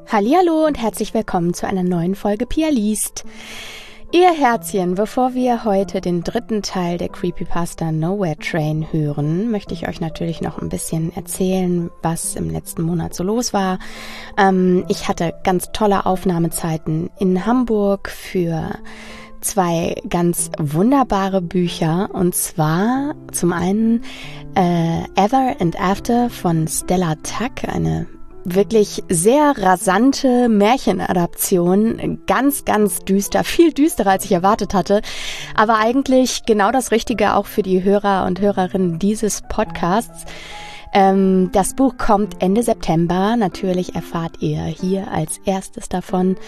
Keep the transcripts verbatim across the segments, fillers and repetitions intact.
Hallihallo und herzlich willkommen zu einer neuen Folge Pia liest. Ihr Herzchen, bevor wir heute den dritten Teil der Creepypasta Nowhere Train hören, möchte ich euch natürlich noch ein bisschen erzählen, was im letzten Monat so los war. Ähm, ich hatte ganz tolle Aufnahmezeiten in Hamburg für zwei ganz wunderbare Bücher, und zwar zum einen äh, Ever and After von Stella Tuck, eine wirklich sehr rasante Märchenadaption, ganz, ganz düster, viel düsterer, als ich erwartet hatte, aber eigentlich genau das Richtige auch für die Hörer und Hörerinnen dieses Podcasts. Ähm, das Buch kommt Ende September, natürlich erfahrt ihr hier als erstes davon,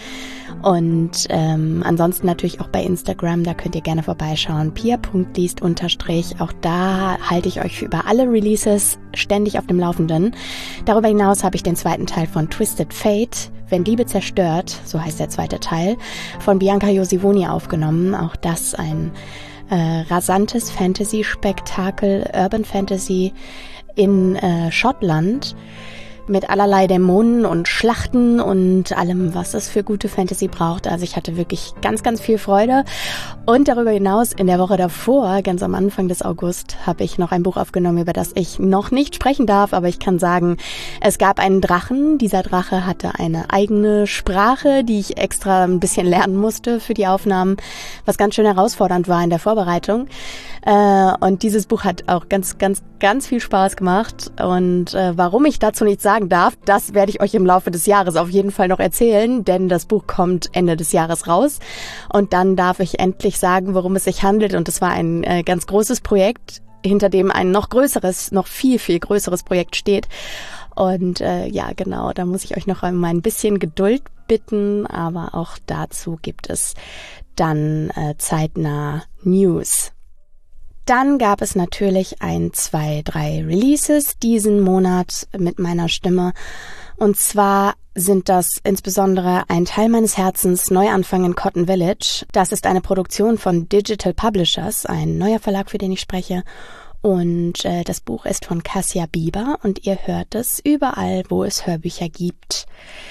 und ähm, ansonsten natürlich auch bei Instagram, da könnt ihr gerne vorbeischauen, pia punkt liest unterstrich, auch da halte ich euch über alle Releases ständig auf dem Laufenden. Darüber hinaus habe ich den zweiten Teil von Twisted Fate, Wenn Liebe zerstört, so heißt der zweite Teil, von Bianca Josivoni aufgenommen, auch das ein äh, rasantes Fantasy-Spektakel, Urban Fantasy, in äh, Schottland mit allerlei Dämonen und Schlachten und allem, was es für gute Fantasy braucht. Also ich hatte wirklich ganz, ganz viel Freude. Und darüber hinaus, in der Woche davor, ganz am Anfang des August, habe ich noch ein Buch aufgenommen, über das ich noch nicht sprechen darf, aber ich kann sagen, es gab einen Drachen. Dieser Drache hatte eine eigene Sprache, die ich extra ein bisschen lernen musste für die Aufnahmen, was ganz schön herausfordernd war in der Vorbereitung. Äh, und dieses Buch hat auch ganz, ganz, ganz viel Spaß gemacht. Und äh, warum ich dazu nichts sagen darf, das werde ich euch im Laufe des Jahres auf jeden Fall noch erzählen, denn das Buch kommt Ende des Jahres raus. Und dann darf ich endlich sagen, worum es sich handelt. Und es war ein äh, ganz großes Projekt, hinter dem ein noch größeres, noch viel, viel größeres Projekt steht. Und äh, ja, genau, da muss ich euch noch einmal ein bisschen Geduld bitten. Aber auch dazu gibt es dann äh, zeitnah News. Dann gab es natürlich ein, zwei, drei Releases diesen Monat mit meiner Stimme. Und zwar sind das insbesondere Ein Teil meines Herzens, Neuanfang in Cotton Village. Das ist eine Produktion von Digital Publishers, ein neuer Verlag, für den ich spreche. Und äh, das Buch ist von Cassia Bieber und ihr hört es überall, wo es Hörbücher gibt.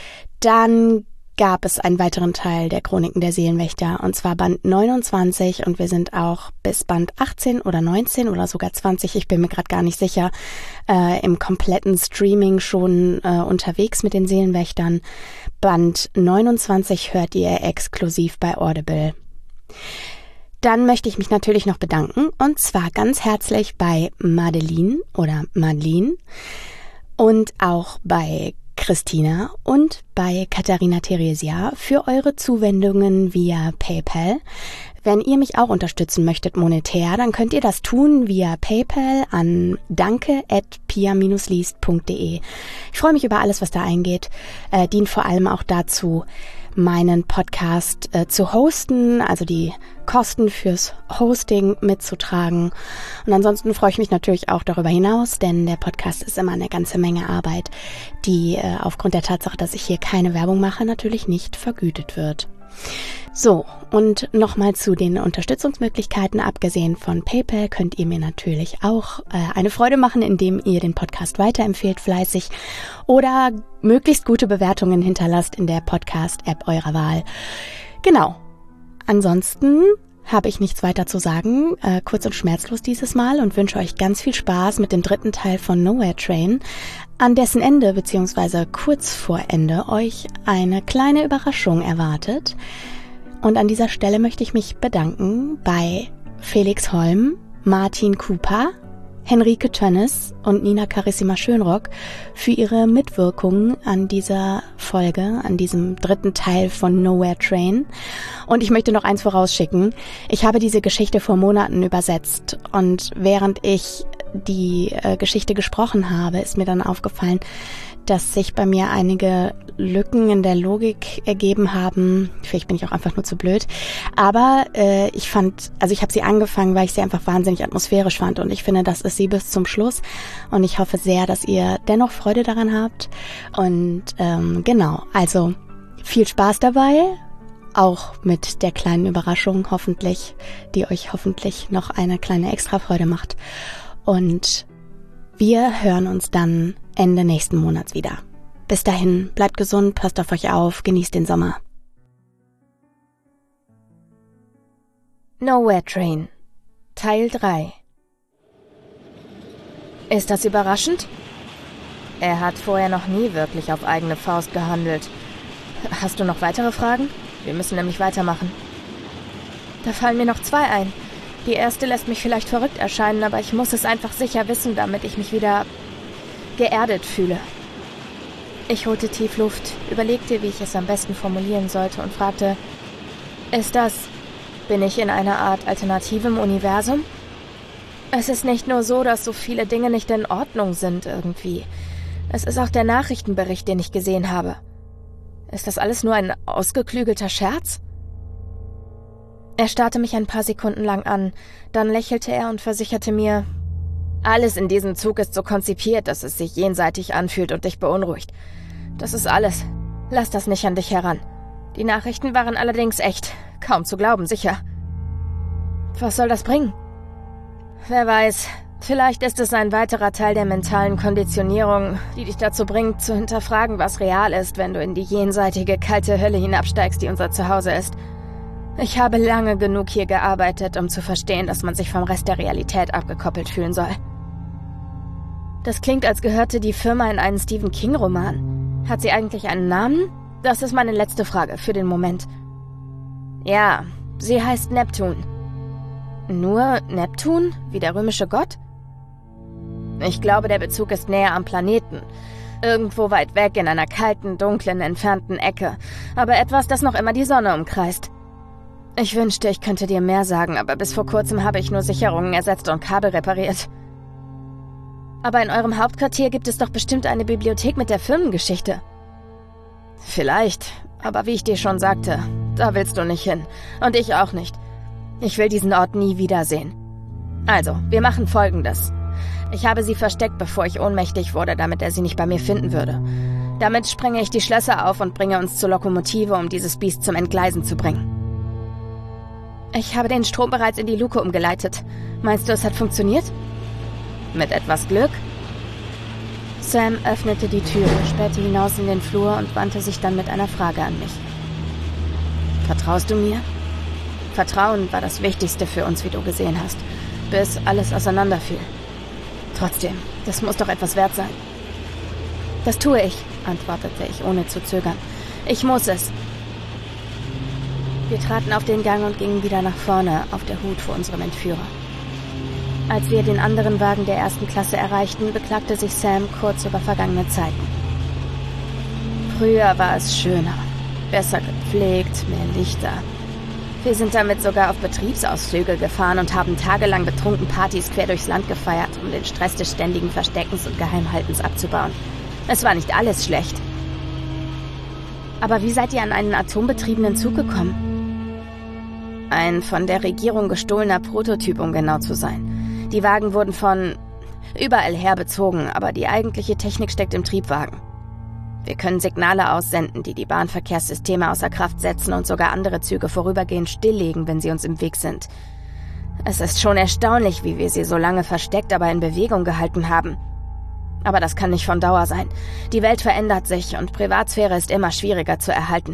Dann gab es einen weiteren Teil der Chroniken der Seelenwächter, und zwar Band neunundzwanzig, und wir sind auch bis Band achtzehn oder neunzehn oder sogar zwanzig, ich bin mir gerade gar nicht sicher, äh, im kompletten Streaming schon äh, unterwegs mit den Seelenwächtern. Band neunundzwanzig hört ihr exklusiv bei Audible. Dann möchte ich mich natürlich noch bedanken, und zwar ganz herzlich bei Madeline oder Madeline und auch bei Christina und bei Katharina Theresia für eure Zuwendungen via PayPal. Wenn ihr mich auch unterstützen möchtet monetär, dann könnt ihr das tun via PayPal an danke at pia dash liest punkt de. Ich freue mich über alles, was da eingeht. Äh, dient vor allem auch dazu, meinen Podcast äh, zu hosten, also die Kosten fürs Hosting mitzutragen. Und ansonsten freue ich mich natürlich auch darüber hinaus, denn der Podcast ist immer eine ganze Menge Arbeit, die äh, aufgrund der Tatsache, dass ich hier keine Werbung mache, natürlich nicht vergütet wird. So, und nochmal zu den Unterstützungsmöglichkeiten. Abgesehen von PayPal könnt ihr mir natürlich auch äh, eine Freude machen, indem ihr den Podcast weiterempfehlt fleißig oder möglichst gute Bewertungen hinterlasst in der Podcast-App eurer Wahl. Genau. Ansonsten habe ich nichts weiter zu sagen, äh, kurz und schmerzlos dieses Mal, und wünsche euch ganz viel Spaß mit dem dritten Teil von Nowhere Train, an dessen Ende bzw. kurz vor Ende euch eine kleine Überraschung erwartet. Und an dieser Stelle möchte ich mich bedanken bei Felix Holm, Martin Cooper, Henrike Tönnes und Nina Carissima Schönrock für ihre Mitwirkung an dieser Folge, an diesem dritten Teil von Nowhere Train. Und ich möchte noch eins vorausschicken. Ich habe diese Geschichte vor Monaten übersetzt, und während ich die äh, Geschichte gesprochen habe, ist mir dann aufgefallen, dass sich bei mir einige Lücken in der Logik ergeben haben. Vielleicht bin ich auch einfach nur zu blöd. Aber äh, ich fand, also ich habe sie angefangen, weil ich sie einfach wahnsinnig atmosphärisch fand. Und ich finde, das ist sie bis zum Schluss. Und ich hoffe sehr, dass ihr dennoch Freude daran habt. Und ähm, genau, also viel Spaß dabei. Auch mit der kleinen Überraschung hoffentlich, die euch hoffentlich noch eine kleine Extrafreude macht. Und wir hören uns dann Ende nächsten Monats wieder. Bis dahin, bleibt gesund, passt auf euch auf, genießt den Sommer. Nowhere Train, Teil drei. Ist das überraschend? Er hat vorher noch nie wirklich auf eigene Faust gehandelt. Hast du noch weitere Fragen? Wir müssen nämlich weitermachen. Da fallen mir noch zwei ein. Die erste lässt mich vielleicht verrückt erscheinen, aber ich muss es einfach sicher wissen, damit ich mich wieder geerdet fühle. Ich holte tief Luft, überlegte, wie ich es am besten formulieren sollte und fragte, ist das, bin ich in einer Art alternativem Universum? Es ist nicht nur so, dass so viele Dinge nicht in Ordnung sind irgendwie. Es ist auch der Nachrichtenbericht, den ich gesehen habe. Ist das alles nur ein ausgeklügelter Scherz? Er starrte mich ein paar Sekunden lang an, dann lächelte er und versicherte mir, alles in diesem Zug ist so konzipiert, dass es sich jenseitig anfühlt und dich beunruhigt. Das ist alles. Lass das nicht an dich heran. Die Nachrichten waren allerdings echt. Kaum zu glauben, sicher. Was soll das bringen? Wer weiß, vielleicht ist es ein weiterer Teil der mentalen Konditionierung, die dich dazu bringt, zu hinterfragen, was real ist, wenn du in die jenseitige kalte Hölle hinabsteigst, die unser Zuhause ist. Ich habe lange genug hier gearbeitet, um zu verstehen, dass man sich vom Rest der Realität abgekoppelt fühlen soll. Das klingt, als gehörte die Firma in einen Stephen King-Roman. Hat sie eigentlich einen Namen? Das ist meine letzte Frage für den Moment. Ja, sie heißt Neptun. Nur Neptun, wie der römische Gott? Ich glaube, der Bezug ist näher am Planeten. Irgendwo weit weg in einer kalten, dunklen, entfernten Ecke. Aber etwas, das noch immer die Sonne umkreist. Ich wünschte, ich könnte dir mehr sagen, aber bis vor kurzem habe ich nur Sicherungen ersetzt und Kabel repariert. Aber in eurem Hauptquartier gibt es doch bestimmt eine Bibliothek mit der Firmengeschichte. Vielleicht, aber wie ich dir schon sagte, da willst du nicht hin. Und ich auch nicht. Ich will diesen Ort nie wiedersehen. Also, wir machen Folgendes. Ich habe sie versteckt, bevor ich ohnmächtig wurde, damit er sie nicht bei mir finden würde. Damit sprenge ich die Schlösser auf und bringe uns zur Lokomotive, um dieses Biest zum Entgleisen zu bringen. Ich habe den Strom bereits in die Luke umgeleitet. Meinst du, es hat funktioniert? Mit etwas Glück? Sam öffnete die Tür, spähte hinaus in den Flur und wandte sich dann mit einer Frage an mich. Vertraust du mir? Vertrauen war das Wichtigste für uns, wie du gesehen hast, bis alles auseinanderfiel. Trotzdem, das muss doch etwas wert sein. Das tue ich, antwortete ich, ohne zu zögern. Ich muss es. Wir traten auf den Gang und gingen wieder nach vorne, auf der Hut vor unserem Entführer. Als wir den anderen Wagen der ersten Klasse erreichten, beklagte sich Sam kurz über vergangene Zeiten. Früher war es schöner, besser gepflegt, mehr Lichter. Wir sind damit sogar auf Betriebsausflüge gefahren und haben tagelang betrunken Partys quer durchs Land gefeiert, um den Stress des ständigen Versteckens und Geheimhaltens abzubauen. Es war nicht alles schlecht. Aber wie seid ihr an einen atombetriebenen Zug gekommen? Ein von der Regierung gestohlener Prototyp, um genau zu sein. Die Wagen wurden von überall her bezogen, aber die eigentliche Technik steckt im Triebwagen. Wir können Signale aussenden, die die Bahnverkehrssysteme außer Kraft setzen und sogar andere Züge vorübergehend stilllegen, wenn sie uns im Weg sind. Es ist schon erstaunlich, wie wir sie so lange versteckt, aber in Bewegung gehalten haben. Aber das kann nicht von Dauer sein. Die Welt verändert sich und Privatsphäre ist immer schwieriger zu erhalten.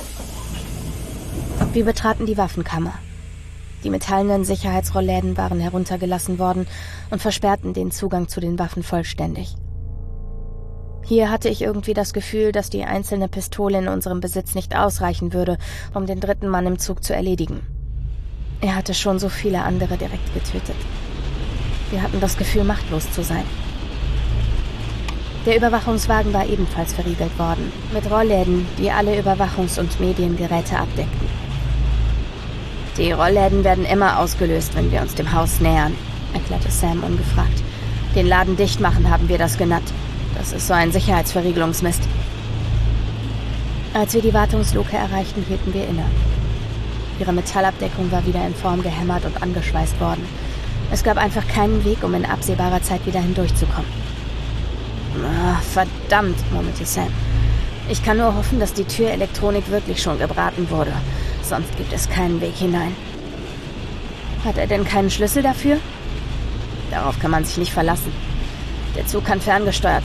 Wir betraten die Waffenkammer. Die metallenen Sicherheitsrollläden waren heruntergelassen worden und versperrten den Zugang zu den Waffen vollständig. Hier hatte ich irgendwie das Gefühl, dass die einzelne Pistole in unserem Besitz nicht ausreichen würde, um den dritten Mann im Zug zu erledigen. Er hatte schon so viele andere direkt getötet. Wir hatten das Gefühl, machtlos zu sein. Der Überwachungswagen war ebenfalls verriegelt worden, mit Rollläden, die alle Überwachungs- und Mediengeräte abdeckten. Die Rollläden werden immer ausgelöst, wenn wir uns dem Haus nähern, erklärte Sam ungefragt. Den Laden dicht machen haben wir das genannt. Das ist so ein Sicherheitsverriegelungsmist. Als wir die Wartungsluke erreichten, hielten wir inne. Ihre Metallabdeckung war wieder in Form gehämmert und angeschweißt worden. Es gab einfach keinen Weg, um in absehbarer Zeit wieder hindurchzukommen. Ah, verdammt, murmelte Sam. Ich kann nur hoffen, dass die Türelektronik wirklich schon gebraten wurde. Sonst gibt es keinen Weg hinein. Hat er denn keinen Schlüssel dafür? Darauf kann man sich nicht verlassen. Der Zug kann ferngesteuert werden.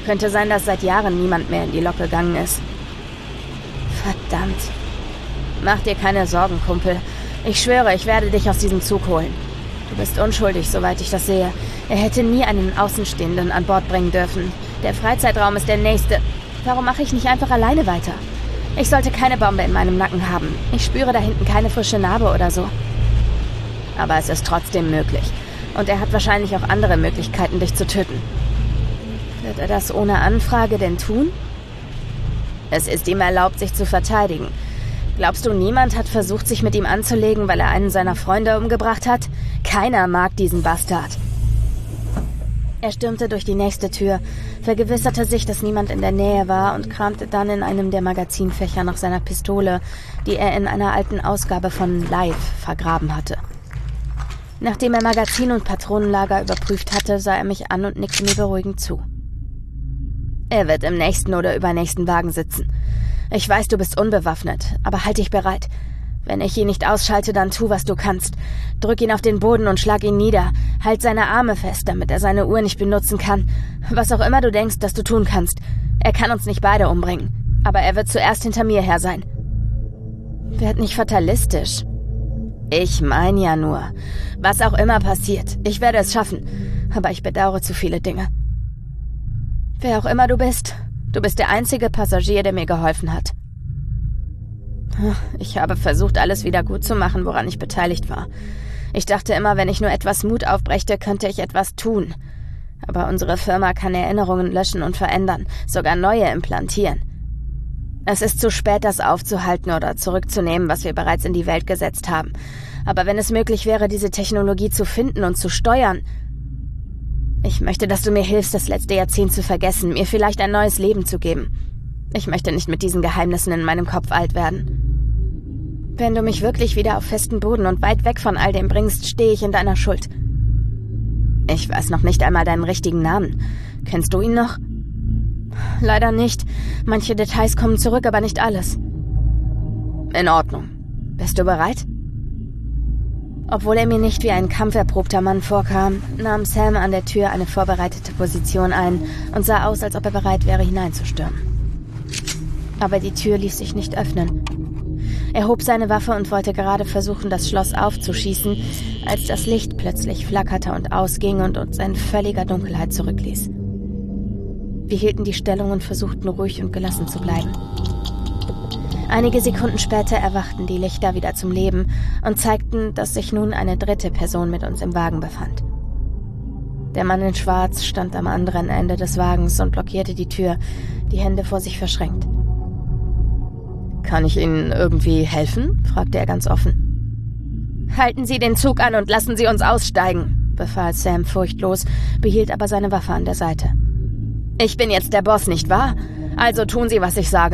Könnte sein, dass seit Jahren niemand mehr in die Lok gegangen ist. Verdammt. Mach dir keine Sorgen, Kumpel. Ich schwöre, ich werde dich aus diesem Zug holen. Du bist unschuldig, soweit ich das sehe. Er hätte nie einen Außenstehenden an Bord bringen dürfen. Der Freizeitraum ist der nächste. Warum mache ich nicht einfach alleine weiter? Ich sollte keine Bombe in meinem Nacken haben. Ich spüre da hinten keine frische Narbe oder so. Aber es ist trotzdem möglich. Und er hat wahrscheinlich auch andere Möglichkeiten, dich zu töten. Wird er das ohne Anfrage denn tun? Es ist ihm erlaubt, sich zu verteidigen. Glaubst du, niemand hat versucht, sich mit ihm anzulegen, weil er einen seiner Freunde umgebracht hat? Keiner mag diesen Bastard. Er stürmte durch die nächste Tür, vergewisserte sich, dass niemand in der Nähe war und kramte dann in einem der Magazinfächer nach seiner Pistole, die er in einer alten Ausgabe von Live vergraben hatte. Nachdem er Magazin und Patronenlager überprüft hatte, sah er mich an und nickte mir beruhigend zu. Er wird im nächsten oder übernächsten Wagen sitzen. Ich weiß, du bist unbewaffnet, aber halt dich bereit. Wenn ich ihn nicht ausschalte, dann tu, was du kannst. Drück ihn auf den Boden und schlag ihn nieder. Halt seine Arme fest, damit er seine Uhr nicht benutzen kann. Was auch immer du denkst, dass du tun kannst. Er kann uns nicht beide umbringen. Aber er wird zuerst hinter mir her sein. Werd nicht fatalistisch. Ich meine ja nur. Was auch immer passiert, ich werde es schaffen. Aber ich bedauere zu viele Dinge. Wer auch immer du bist, du bist der einzige Passagier, der mir geholfen hat. Ich habe versucht, alles wieder gut zu machen, woran ich beteiligt war. Ich dachte immer, wenn ich nur etwas Mut aufbrächte, könnte ich etwas tun. Aber unsere Firma kann Erinnerungen löschen und verändern, sogar neue implantieren. Es ist zu spät, das aufzuhalten oder zurückzunehmen, was wir bereits in die Welt gesetzt haben. Aber wenn es möglich wäre, diese Technologie zu finden und zu steuern... Ich möchte, dass du mir hilfst, das letzte Jahrzehnt zu vergessen, mir vielleicht ein neues Leben zu geben. Ich möchte nicht mit diesen Geheimnissen in meinem Kopf alt werden. Wenn du mich wirklich wieder auf festen Boden und weit weg von all dem bringst, stehe ich in deiner Schuld. Ich weiß noch nicht einmal deinen richtigen Namen. Kennst du ihn noch? Leider nicht. Manche Details kommen zurück, aber nicht alles. In Ordnung. Bist du bereit? Obwohl er mir nicht wie ein kampferprobter Mann vorkam, nahm Sam an der Tür eine vorbereitete Position ein und sah aus, als ob er bereit wäre, hineinzustürmen. Aber die Tür ließ sich nicht öffnen. Er hob seine Waffe und wollte gerade versuchen, das Schloss aufzuschießen, als das Licht plötzlich flackerte und ausging und uns in völliger Dunkelheit zurückließ. Wir hielten die Stellung und versuchten ruhig und gelassen zu bleiben. Einige Sekunden später erwachten die Lichter wieder zum Leben und zeigten, dass sich nun eine dritte Person mit uns im Wagen befand. Der Mann in Schwarz stand am anderen Ende des Wagens und blockierte die Tür, die Hände vor sich verschränkt. »Kann ich Ihnen irgendwie helfen?« fragte er ganz offen. »Halten Sie den Zug an und lassen Sie uns aussteigen«, befahl Sam furchtlos, behielt aber seine Waffe an der Seite. »Ich bin jetzt der Boss, nicht wahr? Also tun Sie, was ich sage.«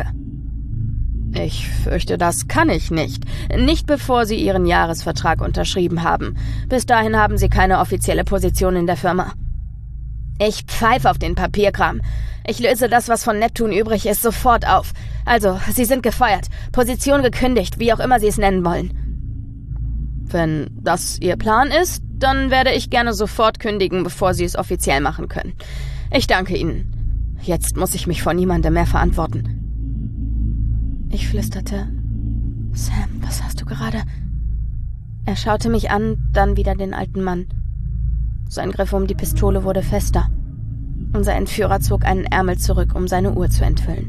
»Ich fürchte, das kann ich nicht. Nicht bevor Sie Ihren Jahresvertrag unterschrieben haben. Bis dahin haben Sie keine offizielle Position in der Firma.« »Ich pfeife auf den Papierkram. Ich löse das, was von Neptun übrig ist, sofort auf. Also, Sie sind gefeuert, Position gekündigt, wie auch immer Sie es nennen wollen.« »Wenn das Ihr Plan ist, dann werde ich gerne sofort kündigen, bevor Sie es offiziell machen können. Ich danke Ihnen. Jetzt muss ich mich vor niemandem mehr verantworten.« Ich flüsterte, »Sam, was hast du gerade?« Er schaute mich an, dann wieder den alten Mann. Sein Griff um die Pistole wurde fester. Unser Entführer zog einen Ärmel zurück, um seine Uhr zu enthüllen.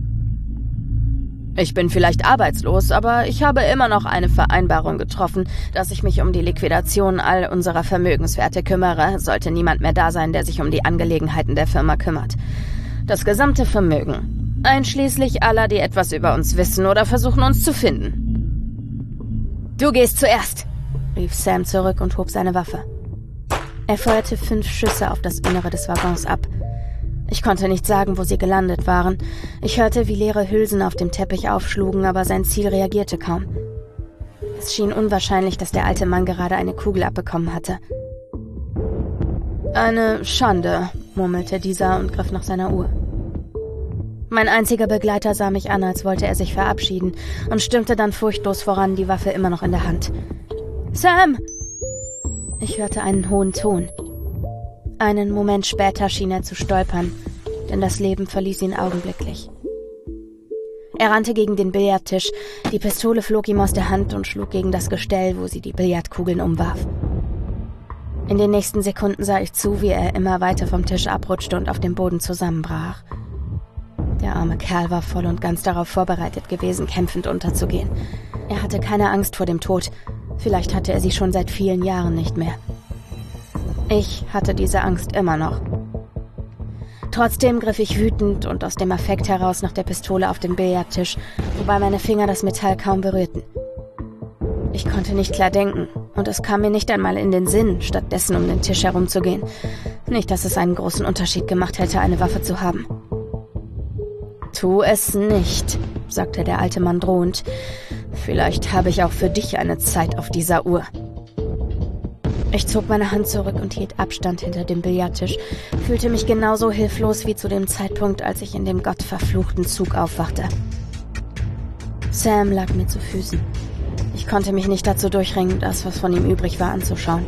»Ich bin vielleicht arbeitslos, aber ich habe immer noch eine Vereinbarung getroffen, dass ich mich um die Liquidation all unserer Vermögenswerte kümmere, sollte niemand mehr da sein, der sich um die Angelegenheiten der Firma kümmert. Das gesamte Vermögen, einschließlich aller, die etwas über uns wissen oder versuchen, uns zu finden.« »Du gehst zuerst«, rief Sam zurück und hob seine Waffe. Er feuerte fünf Schüsse auf das Innere des Waggons ab. Ich konnte nicht sagen, wo sie gelandet waren. Ich hörte, wie leere Hülsen auf dem Teppich aufschlugen, aber sein Ziel reagierte kaum. Es schien unwahrscheinlich, dass der alte Mann gerade eine Kugel abbekommen hatte. »Eine Schande«, murmelte dieser und griff nach seiner Uhr. Mein einziger Begleiter sah mich an, als wollte er sich verabschieden, und stürmte dann furchtlos voran, die Waffe immer noch in der Hand. »Sam!« Ich hörte einen hohen Ton. Einen Moment später schien er zu stolpern. denn das Leben verließ ihn augenblicklich. Er rannte gegen den Billardtisch, die Pistole flog ihm aus der Hand und schlug gegen das Gestell, wo sie die Billardkugeln umwarf. In den nächsten Sekunden sah ich zu, wie er immer weiter vom Tisch abrutschte und auf dem Boden zusammenbrach. Der arme Kerl war voll und ganz darauf vorbereitet gewesen, kämpfend unterzugehen. Er hatte keine Angst vor dem Tod. Vielleicht hatte er sie schon seit vielen Jahren nicht mehr. Ich hatte diese Angst immer noch. Trotzdem griff ich wütend und aus dem Affekt heraus nach der Pistole auf den Billardtisch, wobei meine Finger das Metall kaum berührten. Ich konnte nicht klar denken und es kam mir nicht einmal in den Sinn, stattdessen um den Tisch herumzugehen. Nicht, dass es einen großen Unterschied gemacht hätte, eine Waffe zu haben. »Tu es nicht«, sagte der alte Mann drohend. »Vielleicht habe ich auch für dich eine Zeit auf dieser Uhr.« Ich zog meine Hand zurück und hielt Abstand hinter dem Billardtisch, fühlte mich genauso hilflos wie zu dem Zeitpunkt, als ich in dem gottverfluchten Zug aufwachte. Sam lag mir zu Füßen. Ich konnte mich nicht dazu durchringen, das, was von ihm übrig war, anzuschauen.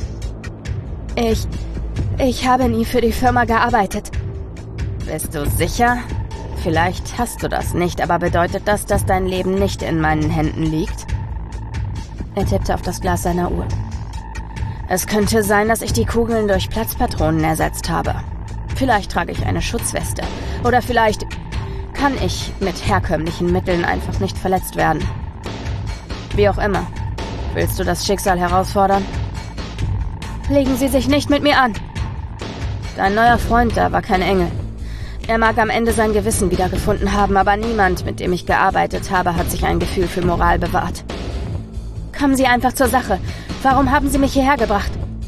Ich... ich habe nie für die Firma gearbeitet. Bist du sicher? Vielleicht hast du das nicht, aber bedeutet das, dass dein Leben nicht in meinen Händen liegt? Er tippte auf das Glas seiner Uhr. Es könnte sein, dass ich die Kugeln durch Platzpatronen ersetzt habe. Vielleicht trage ich eine Schutzweste. Oder vielleicht kann ich mit herkömmlichen Mitteln einfach nicht verletzt werden. Wie auch immer. Willst du das Schicksal herausfordern? Legen Sie sich nicht mit mir an. Dein neuer Freund da war kein Engel. Er mag am Ende sein Gewissen wiedergefunden haben, aber niemand, mit dem ich gearbeitet habe, hat sich ein Gefühl für Moral bewahrt. Kommen Sie einfach zur Sache. Warum haben Sie mich hierher gebracht?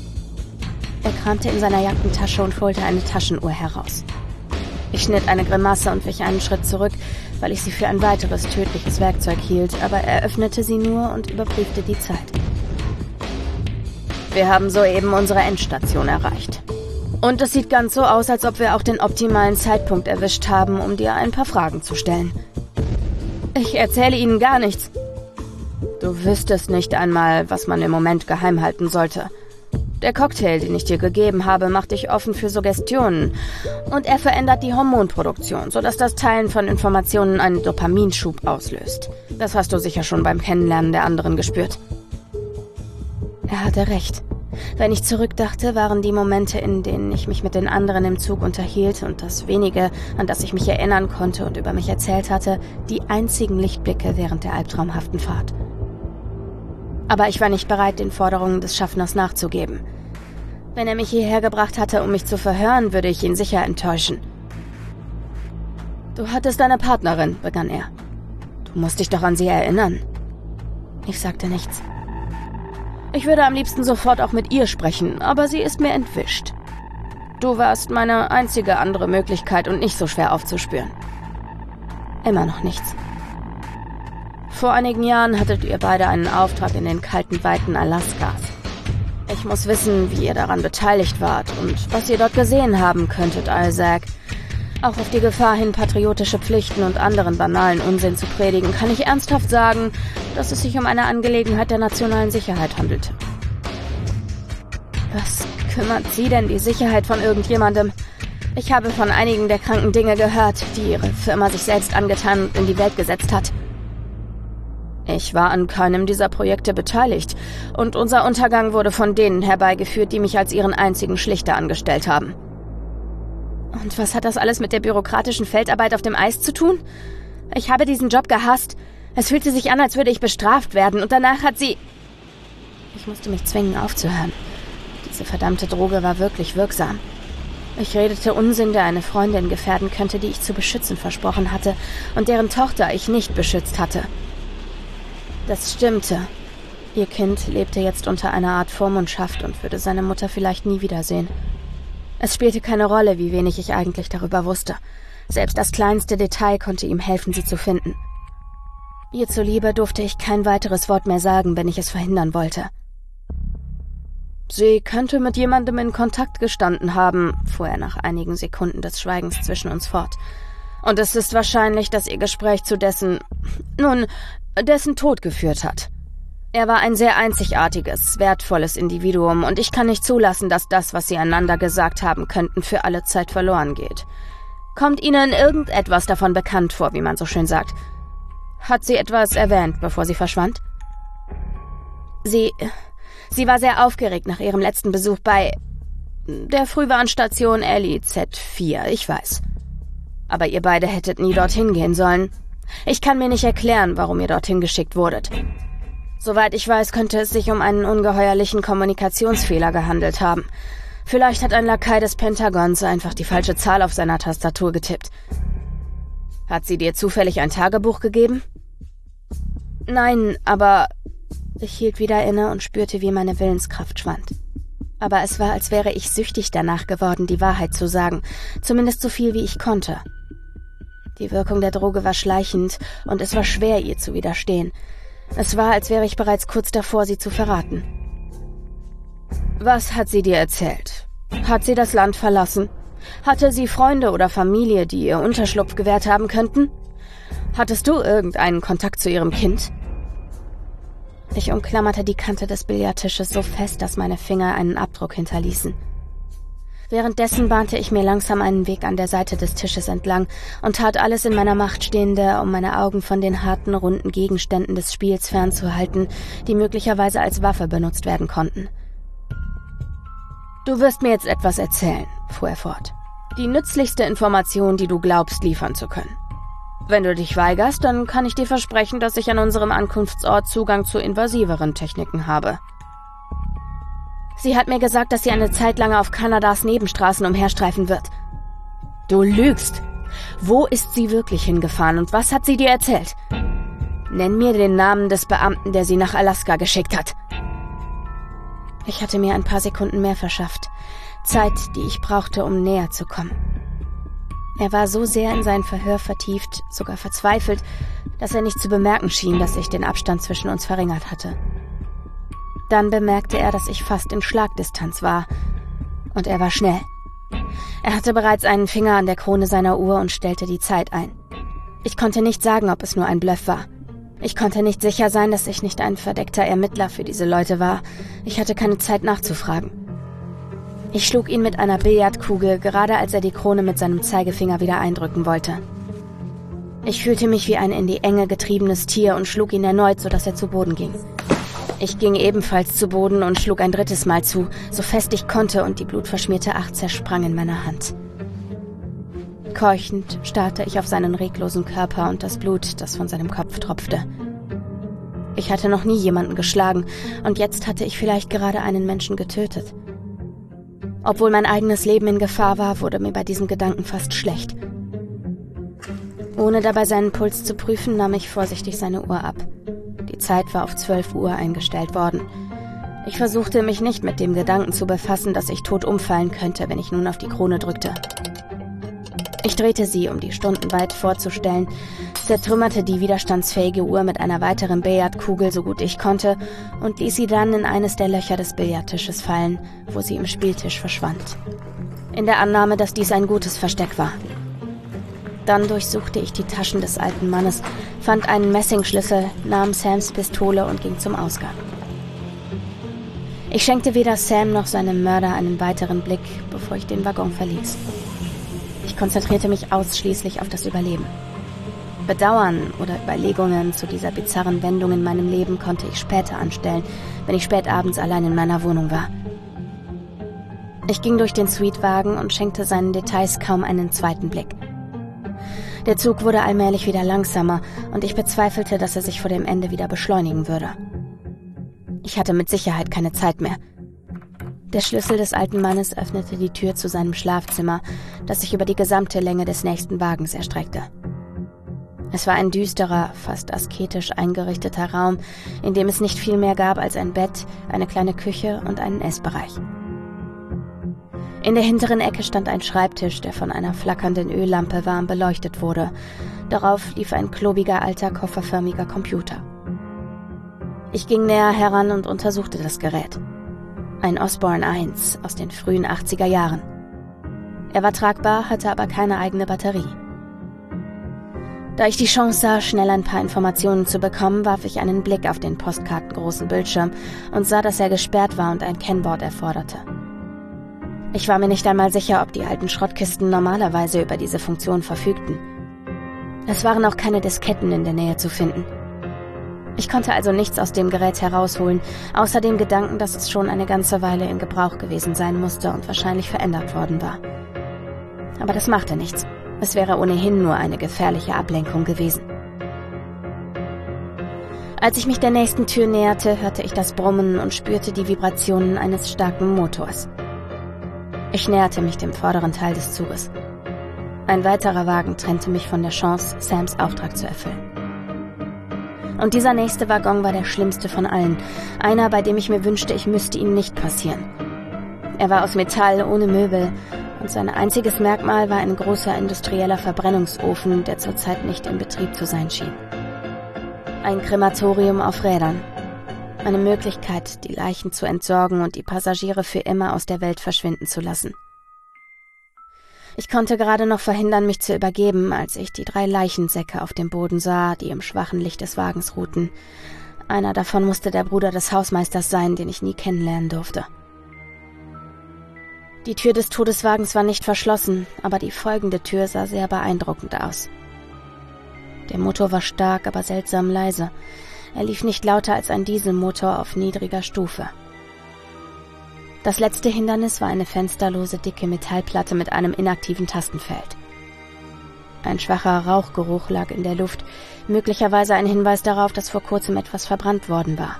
Er kramte in seiner Jackentasche und holte eine Taschenuhr heraus. Ich schnitt eine Grimasse und wich einen Schritt zurück, weil ich sie für ein weiteres tödliches Werkzeug hielt, aber er öffnete sie nur und überprüfte die Zeit. Wir haben soeben unsere Endstation erreicht. Und es sieht ganz so aus, als ob wir auch den optimalen Zeitpunkt erwischt haben, um dir ein paar Fragen zu stellen. Ich erzähle Ihnen gar nichts. Du wüsstest nicht einmal, was man im Moment geheim halten sollte. Der Cocktail, den ich dir gegeben habe, macht dich offen für Suggestionen. Und er verändert die Hormonproduktion, sodass das Teilen von Informationen einen Dopaminschub auslöst. Das hast du sicher schon beim Kennenlernen der anderen gespürt. Er hatte recht. Wenn ich zurückdachte, waren die Momente, in denen ich mich mit den anderen im Zug unterhielt und das wenige, an das ich mich erinnern konnte und über mich erzählt hatte, die einzigen Lichtblicke während der albtraumhaften Fahrt. Aber ich war nicht bereit, den Forderungen des Schaffners nachzugeben. Wenn er mich hierher gebracht hatte, um mich zu verhören, würde ich ihn sicher enttäuschen. »Du hattest eine Partnerin«, begann er. »Du musst dich doch an sie erinnern.« Ich sagte nichts. »Ich würde am liebsten sofort auch mit ihr sprechen, aber sie ist mir entwischt. Du warst meine einzige andere Möglichkeit und nicht so schwer aufzuspüren.« Immer noch nichts. »Vor einigen Jahren hattet ihr beide einen Auftrag in den kalten Weiten Alaskas. Ich muss wissen, wie ihr daran beteiligt wart und was ihr dort gesehen haben könntet, Isaac. Auch auf die Gefahr hin, patriotische Pflichten und anderen banalen Unsinn zu predigen, kann ich ernsthaft sagen, dass es sich um eine Angelegenheit der nationalen Sicherheit handelte.« »Was kümmert Sie denn die Sicherheit von irgendjemandem? Ich habe von einigen der kranken Dinge gehört, die Ihre Firma sich selbst angetan und in die Welt gesetzt hat.« »Ich war an keinem dieser Projekte beteiligt und unser Untergang wurde von denen herbeigeführt, die mich als ihren einzigen Schlichter angestellt haben.« »Und was hat das alles mit der bürokratischen Feldarbeit auf dem Eis zu tun? Ich habe diesen Job gehasst. Es fühlte sich an, als würde ich bestraft werden und danach hat sie...« Ich musste mich zwingen, aufzuhören. Diese verdammte Droge war wirklich wirksam. Ich redete Unsinn, der eine Freundin gefährden könnte, die ich zu beschützen versprochen hatte und deren Tochter ich nicht beschützt hatte. Das stimmte. Ihr Kind lebte jetzt unter einer Art Vormundschaft und würde seine Mutter vielleicht nie wiedersehen. Es spielte keine Rolle, wie wenig ich eigentlich darüber wusste. Selbst das kleinste Detail konnte ihm helfen, sie zu finden. Ihr zuliebe durfte ich kein weiteres Wort mehr sagen, wenn ich es verhindern wollte. »Sie könnte mit jemandem in Kontakt gestanden haben«, fuhr er nach einigen Sekunden des Schweigens zwischen uns fort. »Und es ist wahrscheinlich, dass ihr Gespräch zu dessen, nun, dessen Tod geführt hat. Er war ein sehr einzigartiges, wertvolles Individuum und ich kann nicht zulassen, dass das, was sie einander gesagt haben könnten, für alle Zeit verloren geht. Kommt Ihnen irgendetwas davon bekannt vor, wie man so schön sagt? Hat sie etwas erwähnt, bevor sie verschwand? Sie... Sie war sehr aufgeregt nach ihrem letzten Besuch bei... der Frühwarnstation L I Z vier, ich weiß. Aber ihr beide hättet nie dorthin gehen sollen. Ich kann mir nicht erklären, warum ihr dorthin geschickt wurdet. Soweit ich weiß, könnte es sich um einen ungeheuerlichen Kommunikationsfehler gehandelt haben. Vielleicht hat ein Lakai des Pentagons einfach die falsche Zahl auf seiner Tastatur getippt. Hat sie dir zufällig ein Tagebuch gegeben? Nein, aber... Ich hielt wieder inne und spürte, wie meine Willenskraft schwand. Aber es war, als wäre ich süchtig danach geworden, die Wahrheit zu sagen. Zumindest so viel, wie ich konnte. Die Wirkung der Droge war schleichend und es war schwer, ihr zu widerstehen. Es war, als wäre ich bereits kurz davor, sie zu verraten. Was hat sie dir erzählt? Hat sie das Land verlassen? Hatte sie Freunde oder Familie, die ihr Unterschlupf gewährt haben könnten? Hattest du irgendeinen Kontakt zu ihrem Kind? Ich umklammerte die Kante des Billardtisches so fest, dass meine Finger einen Abdruck hinterließen. Währenddessen bahnte ich mir langsam einen Weg an der Seite des Tisches entlang und tat alles in meiner Macht Stehende, um meine Augen von den harten, runden Gegenständen des Spiels fernzuhalten, die möglicherweise als Waffe benutzt werden konnten. »Du wirst mir jetzt etwas erzählen«, fuhr er fort. »Die nützlichste Information, die du glaubst, liefern zu können. Wenn du dich weigerst, dann kann ich dir versprechen, dass ich an unserem Ankunftsort Zugang zu invasiveren Techniken habe.« Sie hat mir gesagt, dass sie eine Zeit lang auf Kanadas Nebenstraßen umherstreifen wird. Du lügst. Wo ist sie wirklich hingefahren und was hat sie dir erzählt? Nenn mir den Namen des Beamten, der sie nach Alaska geschickt hat. Ich hatte mir ein paar Sekunden mehr verschafft. Zeit, die ich brauchte, um näher zu kommen. Er war so sehr in sein Verhör vertieft, sogar verzweifelt, dass er nicht zu bemerken schien, dass ich den Abstand zwischen uns verringert hatte. Dann bemerkte er, dass ich fast in Schlagdistanz war. Und er war schnell. Er hatte bereits einen Finger an der Krone seiner Uhr und stellte die Zeit ein. Ich konnte nicht sagen, ob es nur ein Bluff war. Ich konnte nicht sicher sein, dass ich nicht ein verdeckter Ermittler für diese Leute war. Ich hatte keine Zeit nachzufragen. Ich schlug ihn mit einer Billardkugel, gerade als er die Krone mit seinem Zeigefinger wieder eindrücken wollte. Ich fühlte mich wie ein in die Enge getriebenes Tier und schlug ihn erneut, sodass er zu Boden ging. Ich ging ebenfalls zu Boden und schlug ein drittes Mal zu, so fest ich konnte, und die blutverschmierte Acht zersprang in meiner Hand. Keuchend starrte ich auf seinen reglosen Körper und das Blut, das von seinem Kopf tropfte. Ich hatte noch nie jemanden geschlagen, und jetzt hatte ich vielleicht gerade einen Menschen getötet. Obwohl mein eigenes Leben in Gefahr war, wurde mir bei diesem Gedanken fast schlecht. Ohne dabei seinen Puls zu prüfen, nahm ich vorsichtig seine Uhr ab. Die Zeit war auf zwölf Uhr eingestellt worden. Ich versuchte mich nicht mit dem Gedanken zu befassen, dass ich tot umfallen könnte, wenn ich nun auf die Krone drückte. Ich drehte sie, um die Stunden weit vorzustellen, zertrümmerte die widerstandsfähige Uhr mit einer weiteren Billardkugel so gut ich konnte und ließ sie dann in eines der Löcher des Billardtisches fallen, wo sie im Spieltisch verschwand. In der Annahme, dass dies ein gutes Versteck war. Dann durchsuchte ich die Taschen des alten Mannes, fand einen Messingschlüssel, nahm Sams Pistole und ging zum Ausgang. Ich schenkte weder Sam noch seinem Mörder einen weiteren Blick, bevor ich den Waggon verließ. Ich konzentrierte mich ausschließlich auf das Überleben. Bedauern oder Überlegungen zu dieser bizarren Wendung in meinem Leben konnte ich später anstellen, wenn ich spät abends allein in meiner Wohnung war. Ich ging durch den Suitewagen und schenkte seinen Details kaum einen zweiten Blick. Der Zug wurde allmählich wieder langsamer und ich bezweifelte, dass er sich vor dem Ende wieder beschleunigen würde. Ich hatte mit Sicherheit keine Zeit mehr. Der Schlüssel des alten Mannes öffnete die Tür zu seinem Schlafzimmer, das sich über die gesamte Länge des nächsten Wagens erstreckte. Es war ein düsterer, fast asketisch eingerichteter Raum, in dem es nicht viel mehr gab als ein Bett, eine kleine Küche und einen Essbereich. In der hinteren Ecke stand ein Schreibtisch, der von einer flackernden Öllampe warm beleuchtet wurde. Darauf lief ein klobiger, alter, kofferförmiger Computer. Ich ging näher heran und untersuchte das Gerät. Ein Osborne eins aus den frühen achtziger Jahren. Er war tragbar, hatte aber keine eigene Batterie. Da ich die Chance sah, schnell ein paar Informationen zu bekommen, warf ich einen Blick auf den postkartengroßen Bildschirm und sah, dass er gesperrt war und ein Kennwort erforderte. Ich war mir nicht einmal sicher, ob die alten Schrottkisten normalerweise über diese Funktion verfügten. Es waren auch keine Disketten in der Nähe zu finden. Ich konnte also nichts aus dem Gerät herausholen, außer dem Gedanken, dass es schon eine ganze Weile in Gebrauch gewesen sein musste und wahrscheinlich verändert worden war. Aber das machte nichts. Es wäre ohnehin nur eine gefährliche Ablenkung gewesen. Als ich mich der nächsten Tür näherte, hörte ich das Brummen und spürte die Vibrationen eines starken Motors. Ich näherte mich dem vorderen Teil des Zuges. Ein weiterer Wagen trennte mich von der Chance, Sams Auftrag zu erfüllen. Und dieser nächste Waggon war der schlimmste von allen. Einer, bei dem ich mir wünschte, ich müsste ihn nicht passieren. Er war aus Metall, ohne Möbel, und sein einziges Merkmal war ein großer industrieller Verbrennungsofen, der zurzeit nicht in Betrieb zu sein schien. Ein Krematorium auf Rädern. Eine Möglichkeit, die Leichen zu entsorgen und die Passagiere für immer aus der Welt verschwinden zu lassen. Ich konnte gerade noch verhindern, mich zu übergeben, als ich die drei Leichensäcke auf dem Boden sah, die im schwachen Licht des Wagens ruhten. Einer davon musste der Bruder des Hausmeisters sein, den ich nie kennenlernen durfte. Die Tür des Todeswagens war nicht verschlossen, aber die folgende Tür sah sehr beeindruckend aus. Der Motor war stark, aber seltsam leise. Er lief nicht lauter als ein Dieselmotor auf niedriger Stufe. Das letzte Hindernis war eine fensterlose, dicke Metallplatte mit einem inaktiven Tastenfeld. Ein schwacher Rauchgeruch lag in der Luft, möglicherweise ein Hinweis darauf, dass vor kurzem etwas verbrannt worden war.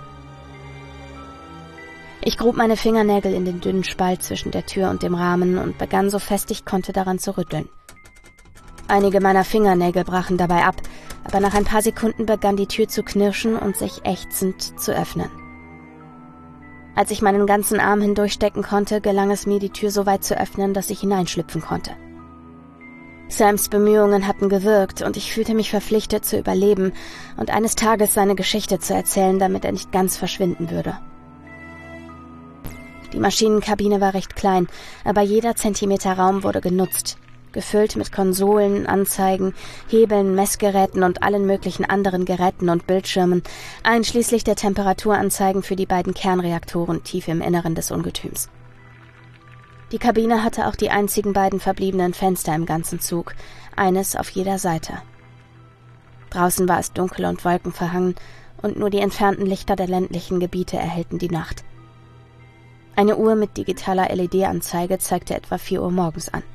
Ich grub meine Fingernägel in den dünnen Spalt zwischen der Tür und dem Rahmen und begann so fest ich konnte daran zu rütteln. Einige meiner Fingernägel brachen dabei ab, aber nach ein paar Sekunden begann die Tür zu knirschen und sich ächzend zu öffnen. Als ich meinen ganzen Arm hindurchstecken konnte, gelang es mir, die Tür so weit zu öffnen, dass ich hineinschlüpfen konnte. Sams Bemühungen hatten gewirkt und ich fühlte mich verpflichtet zu überleben und eines Tages seine Geschichte zu erzählen, damit er nicht ganz verschwinden würde. Die Maschinenkabine war recht klein, aber jeder Zentimeter Raum wurde genutzt, gefüllt mit Konsolen, Anzeigen, Hebeln, Messgeräten und allen möglichen anderen Geräten und Bildschirmen, einschließlich der Temperaturanzeigen für die beiden Kernreaktoren tief im Inneren des Ungetüms. Die Kabine hatte auch die einzigen beiden verbliebenen Fenster im ganzen Zug, eines auf jeder Seite. Draußen war es dunkel und wolkenverhangen, und nur die entfernten Lichter der ländlichen Gebiete erhellten die Nacht. Eine Uhr mit digitaler L E D-Anzeige zeigte etwa vier Uhr morgens an.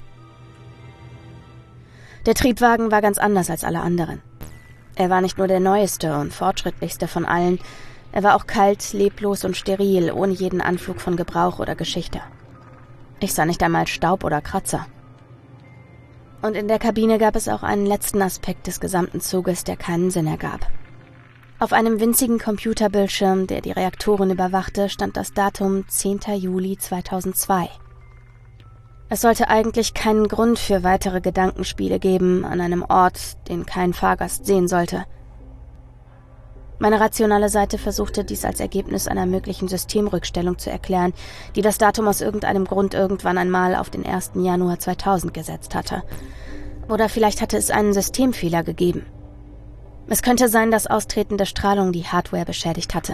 Der Triebwagen war ganz anders als alle anderen. Er war nicht nur der neueste und fortschrittlichste von allen, er war auch kalt, leblos und steril, ohne jeden Anflug von Gebrauch oder Geschichte. Ich sah nicht einmal Staub oder Kratzer. Und in der Kabine gab es auch einen letzten Aspekt des gesamten Zuges, der keinen Sinn ergab. Auf einem winzigen Computerbildschirm, der die Reaktoren überwachte, stand das Datum zehnter Juli zweitausendzwei. Es sollte eigentlich keinen Grund für weitere Gedankenspiele geben an einem Ort, den kein Fahrgast sehen sollte. Meine rationale Seite versuchte dies als Ergebnis einer möglichen Systemrückstellung zu erklären, die das Datum aus irgendeinem Grund irgendwann einmal auf den ersten Januar zweitausend gesetzt hatte. Oder vielleicht hatte es einen Systemfehler gegeben. Es könnte sein, dass austretende Strahlung die Hardware beschädigt hatte.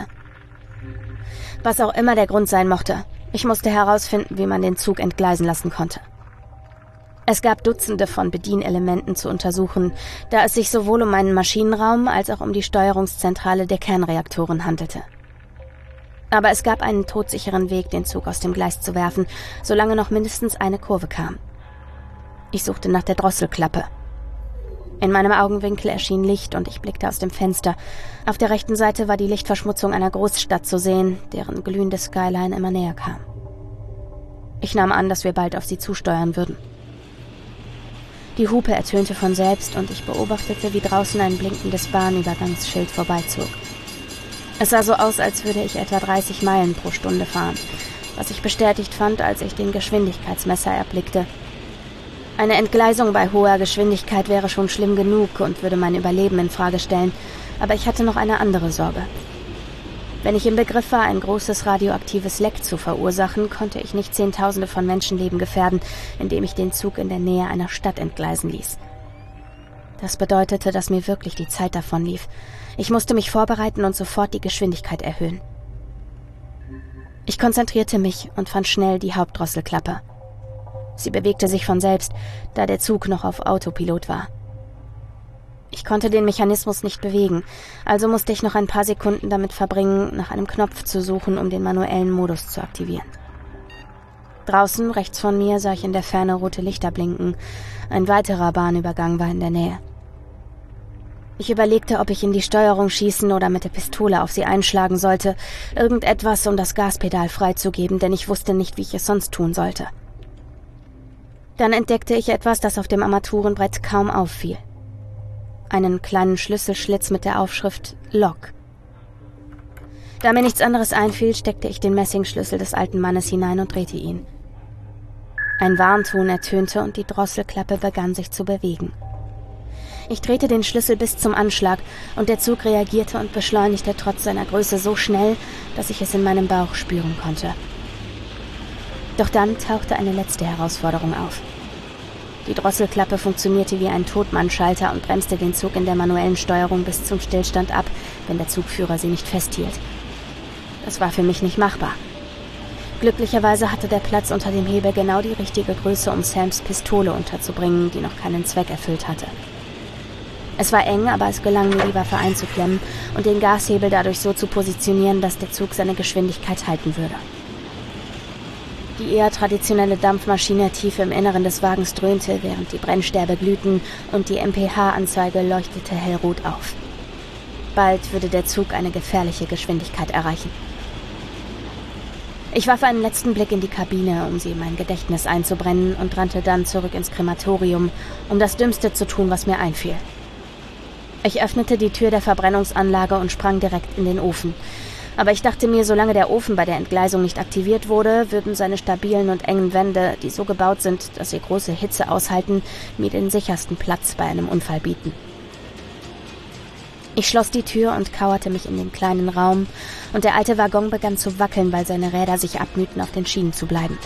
Was auch immer der Grund sein mochte, ich musste herausfinden, wie man den Zug entgleisen lassen konnte. Es gab Dutzende von Bedienelementen zu untersuchen, da es sich sowohl um einen Maschinenraum als auch um die Steuerungszentrale der Kernreaktoren handelte. Aber es gab einen todsicheren Weg, den Zug aus dem Gleis zu werfen, solange noch mindestens eine Kurve kam. Ich suchte nach der Drosselklappe. In meinem Augenwinkel erschien Licht und ich blickte aus dem Fenster. Auf der rechten Seite war die Lichtverschmutzung einer Großstadt zu sehen, deren glühende Skyline immer näher kam. Ich nahm an, dass wir bald auf sie zusteuern würden. Die Hupe ertönte von selbst und ich beobachtete, wie draußen ein blinkendes Bahnübergangsschild vorbeizog. Es sah so aus, als würde ich etwa dreißig Meilen pro Stunde fahren, was ich bestätigt fand, als ich den Geschwindigkeitsmesser erblickte. Eine Entgleisung bei hoher Geschwindigkeit wäre schon schlimm genug und würde mein Überleben in Frage stellen, aber ich hatte noch eine andere Sorge. Wenn ich im Begriff war, ein großes radioaktives Leck zu verursachen, konnte ich nicht Zehntausende von Menschenleben gefährden, indem ich den Zug in der Nähe einer Stadt entgleisen ließ. Das bedeutete, dass mir wirklich die Zeit davonlief. Ich musste mich vorbereiten und sofort die Geschwindigkeit erhöhen. Ich konzentrierte mich und fand schnell die Hauptdrosselklappe. Sie bewegte sich von selbst, da der Zug noch auf Autopilot war. Ich konnte den Mechanismus nicht bewegen, also musste ich noch ein paar Sekunden damit verbringen, nach einem Knopf zu suchen, um den manuellen Modus zu aktivieren. Draußen, rechts von mir, sah ich in der Ferne rote Lichter blinken. Ein weiterer Bahnübergang war in der Nähe. Ich überlegte, ob ich in die Steuerung schießen oder mit der Pistole auf sie einschlagen sollte. Irgendetwas, um das Gaspedal freizugeben, denn ich wusste nicht, wie ich es sonst tun sollte. Dann entdeckte ich etwas, das auf dem Armaturenbrett kaum auffiel. Einen kleinen Schlüsselschlitz mit der Aufschrift Lock. Da mir nichts anderes einfiel, steckte ich den Messingschlüssel des alten Mannes hinein und drehte ihn. Ein Warnton ertönte und die Drosselklappe begann sich zu bewegen. Ich drehte den Schlüssel bis zum Anschlag und der Zug reagierte und beschleunigte trotz seiner Größe so schnell, dass ich es in meinem Bauch spüren konnte. Doch dann tauchte eine letzte Herausforderung auf. Die Drosselklappe funktionierte wie ein Totmannschalter und bremste den Zug in der manuellen Steuerung bis zum Stillstand ab, wenn der Zugführer sie nicht festhielt. Das war für mich nicht machbar. Glücklicherweise hatte der Platz unter dem Hebel genau die richtige Größe, um Sams Pistole unterzubringen, die noch keinen Zweck erfüllt hatte. Es war eng, aber es gelang mir, die Waffe einzuklemmen und den Gashebel dadurch so zu positionieren, dass der Zug seine Geschwindigkeit halten würde. Die eher traditionelle Dampfmaschine tief im Inneren des Wagens dröhnte, während die Brennstäbe glühten und die M P H-Anzeige leuchtete hellrot auf. Bald würde der Zug eine gefährliche Geschwindigkeit erreichen. Ich warf einen letzten Blick in die Kabine, um sie in mein Gedächtnis einzubrennen, und rannte dann zurück ins Krematorium, um das Dümmste zu tun, was mir einfiel. Ich öffnete die Tür der Verbrennungsanlage und sprang direkt in den Ofen. Aber ich dachte mir, solange der Ofen bei der Entgleisung nicht aktiviert wurde, würden seine stabilen und engen Wände, die so gebaut sind, dass sie große Hitze aushalten, mir den sichersten Platz bei einem Unfall bieten. Ich schloss die Tür und kauerte mich in den kleinen Raum, und der alte Waggon begann zu wackeln, weil seine Räder sich abmühten, auf den Schienen zu bleiben.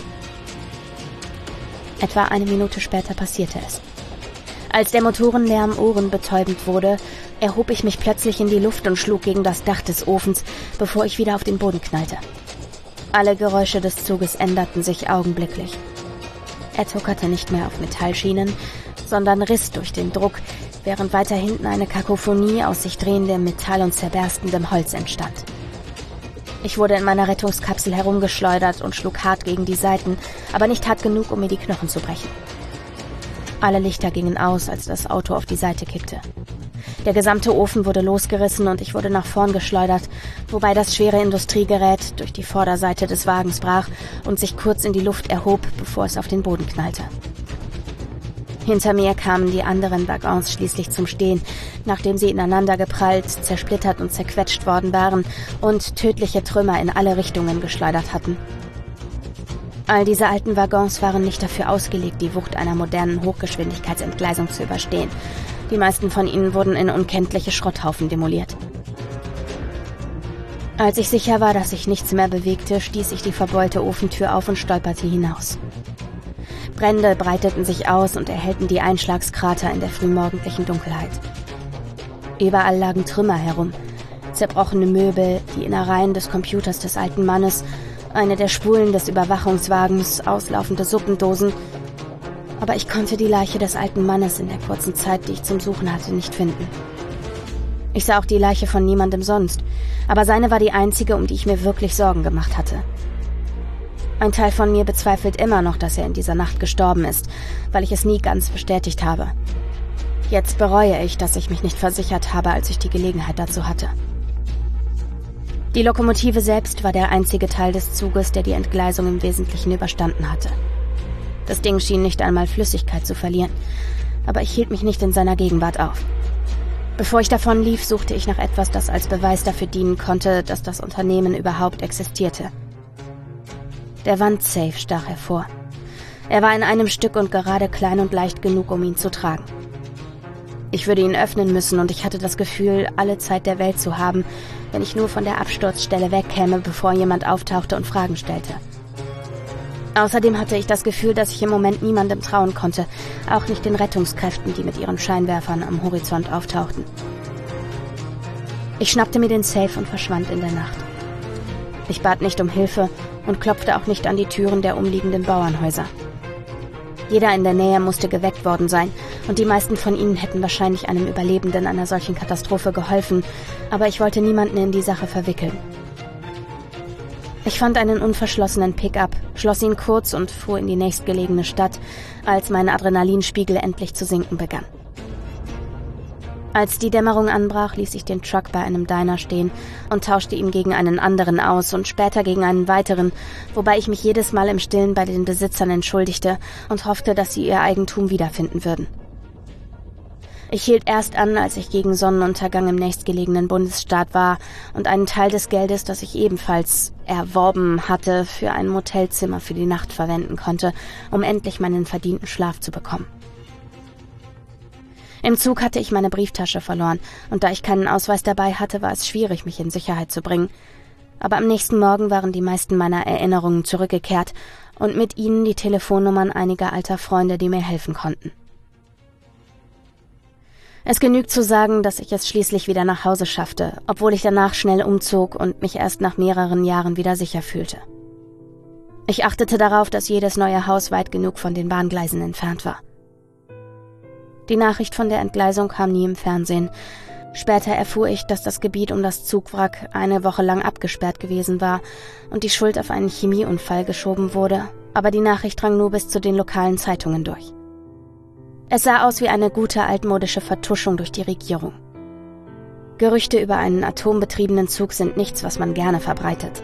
Etwa eine Minute später passierte es. Als der Motorenlärm ohrenbetäubend wurde, erhob ich mich plötzlich in die Luft und schlug gegen das Dach des Ofens, bevor ich wieder auf den Boden knallte. Alle Geräusche des Zuges änderten sich augenblicklich. Er tuckerte nicht mehr auf Metallschienen, sondern riss durch den Druck, während weiter hinten eine Kakophonie aus sich drehendem Metall und zerberstendem Holz entstand. Ich wurde in meiner Rettungskapsel herumgeschleudert und schlug hart gegen die Seiten, aber nicht hart genug, um mir die Knochen zu brechen. Alle Lichter gingen aus, als das Auto auf die Seite kippte. Der gesamte Ofen wurde losgerissen und ich wurde nach vorn geschleudert, wobei das schwere Industriegerät durch die Vorderseite des Wagens brach und sich kurz in die Luft erhob, bevor es auf den Boden knallte. Hinter mir kamen die anderen Waggons schließlich zum Stehen, nachdem sie ineinander geprallt, zersplittert und zerquetscht worden waren und tödliche Trümmer in alle Richtungen geschleudert hatten. All diese alten Waggons waren nicht dafür ausgelegt, die Wucht einer modernen Hochgeschwindigkeitsentgleisung zu überstehen. Die meisten von ihnen wurden in unkenntliche Schrotthaufen demoliert. Als ich sicher war, dass sich nichts mehr bewegte, stieß ich die verbeulte Ofentür auf und stolperte hinaus. Brände breiteten sich aus und erhellten die Einschlagskrater in der frühmorgendlichen Dunkelheit. Überall lagen Trümmer herum, zerbrochene Möbel, die Innereien des Computers des alten Mannes, eine der Spulen des Überwachungswagens, auslaufende Suppendosen. Aber ich konnte die Leiche des alten Mannes in der kurzen Zeit, die ich zum Suchen hatte, nicht finden. Ich sah auch die Leiche von niemandem sonst, aber seine war die einzige, um die ich mir wirklich Sorgen gemacht hatte. Ein Teil von mir bezweifelt immer noch, dass er in dieser Nacht gestorben ist, weil ich es nie ganz bestätigt habe. Jetzt bereue ich, dass ich mich nicht versichert habe, als ich die Gelegenheit dazu hatte. Die Lokomotive selbst war der einzige Teil des Zuges, der die Entgleisung im Wesentlichen überstanden hatte. Das Ding schien nicht einmal Flüssigkeit zu verlieren, aber ich hielt mich nicht in seiner Gegenwart auf. Bevor ich davon lief, suchte ich nach etwas, das als Beweis dafür dienen konnte, dass das Unternehmen überhaupt existierte. Der Wandsafe stach hervor. Er war in einem Stück und gerade klein und leicht genug, um ihn zu tragen. Ich würde ihn öffnen müssen und ich hatte das Gefühl, alle Zeit der Welt zu haben, wenn ich nur von der Absturzstelle wegkäme, bevor jemand auftauchte und Fragen stellte. Außerdem hatte ich das Gefühl, dass ich im Moment niemandem trauen konnte, auch nicht den Rettungskräften, die mit ihren Scheinwerfern am Horizont auftauchten. Ich schnappte mir den Safe und verschwand in der Nacht. Ich bat nicht um Hilfe und klopfte auch nicht an die Türen der umliegenden Bauernhäuser. Jeder in der Nähe musste geweckt worden sein, und die meisten von ihnen hätten wahrscheinlich einem Überlebenden einer solchen Katastrophe geholfen, aber ich wollte niemanden in die Sache verwickeln. Ich fand einen unverschlossenen Pickup, schloss ihn kurz und fuhr in die nächstgelegene Stadt, als mein Adrenalinspiegel endlich zu sinken begann. Als die Dämmerung anbrach, ließ ich den Truck bei einem Diner stehen und tauschte ihn gegen einen anderen aus und später gegen einen weiteren, wobei ich mich jedes Mal im Stillen bei den Besitzern entschuldigte und hoffte, dass sie ihr Eigentum wiederfinden würden. Ich hielt erst an, als ich gegen Sonnenuntergang im nächstgelegenen Bundesstaat war und einen Teil des Geldes, das ich ebenfalls erworben hatte, für ein Motelzimmer für die Nacht verwenden konnte, um endlich meinen verdienten Schlaf zu bekommen. Im Zug hatte ich meine Brieftasche verloren, und da ich keinen Ausweis dabei hatte, war es schwierig, mich in Sicherheit zu bringen. Aber am nächsten Morgen waren die meisten meiner Erinnerungen zurückgekehrt und mit ihnen die Telefonnummern einiger alter Freunde, die mir helfen konnten. Es genügt zu sagen, dass ich es schließlich wieder nach Hause schaffte, obwohl ich danach schnell umzog und mich erst nach mehreren Jahren wieder sicher fühlte. Ich achtete darauf, dass jedes neue Haus weit genug von den Bahngleisen entfernt war. Die Nachricht von der Entgleisung kam nie im Fernsehen. Später erfuhr ich, dass das Gebiet um das Zugwrack eine Woche lang abgesperrt gewesen war und die Schuld auf einen Chemieunfall geschoben wurde, aber die Nachricht drang nur bis zu den lokalen Zeitungen durch. Es sah aus wie eine gute altmodische Vertuschung durch die Regierung. Gerüchte über einen atombetriebenen Zug sind nichts, was man gerne verbreitet.